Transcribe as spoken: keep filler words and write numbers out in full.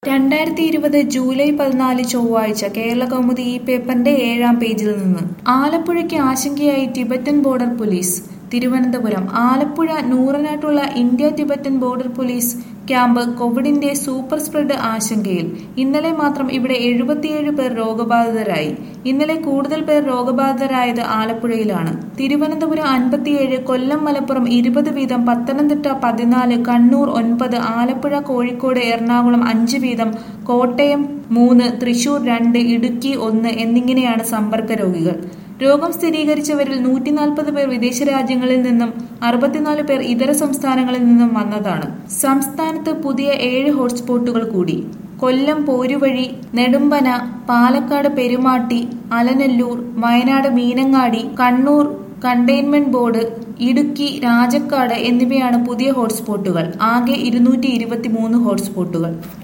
രണ്ടായിരത്തി ഇരുപത് ജൂലൈ പതിനാല് ചൊവ്വാഴ്ച കേരളകൗമുദി ഈ പേപ്പറിന്റെ ഏഴാം പേജിൽ നിന്ന് ആലപ്പുഴയ്ക്ക് ആശങ്കയായി Tibetan border police. Thiruvananthapuram Alappuzha നൂറനാട്ടുള്ള India Tibetan border police camp കോവിഡിന്റെ സൂപ്പർ സ്പ്രെഡ് ആശങ്കയിൽ. ഇന്നലെ മാത്രം ഇവിടെ എഴുപത്തിയേഴ് പേർ രോഗബാധിതരായി. ഇന്നലെ കൂടുതൽ പേർ രോഗബാധിതരായത് ആലപ്പുഴയിലാണ്. തിരുവനന്തപുരം അൻപത്തിയേഴ്, കൊല്ലം മലപ്പുറം ഇരുപത് വീതം, പത്തനംതിട്ട പതിനാല്, കണ്ണൂർ ഒൻപത്, ആലപ്പുഴ കോഴിക്കോട് എറണാകുളം അഞ്ച് വീതം, കോട്ടയം മൂന്ന്, തൃശൂർ രണ്ട്, ഇടുക്കി ഒന്ന് എന്നിങ്ങനെയാണ് സമ്പർക്ക രോഗികൾ. രോഗം സ്ഥിരീകരിച്ചവരിൽ നൂറ്റി നാൽപ്പത് പേർ വിദേശ രാജ്യങ്ങളിൽ നിന്നും അറുപത്തിനാല് പേർ ഇതര സംസ്ഥാനങ്ങളിൽ നിന്നും വന്നതാണ്. സംസ്ഥാനത്ത് പുതിയ ഏഴ് ഹോട്ട്സ്പോട്ടുകൾ കൂടി. കൊല്ലം പോരുവഴി, നെടുമ്പന, പാലക്കാട് പെരുമാട്ടി, അലനല്ലൂർ, വയനാട് മീനങ്ങാടി, കണ്ണൂർ കണ്ടെയ്ൻമെന്റ് ബോർഡ്, ഇടുക്കി രാജക്കാട് എന്നിവയാണ് പുതിയ ഹോട്ട്സ്പോട്ടുകൾ. ആകെ ഇരുന്നൂറ്റി ഇരുപത്തി മൂന്ന് ഹോട്ട്സ്പോട്ടുകൾ.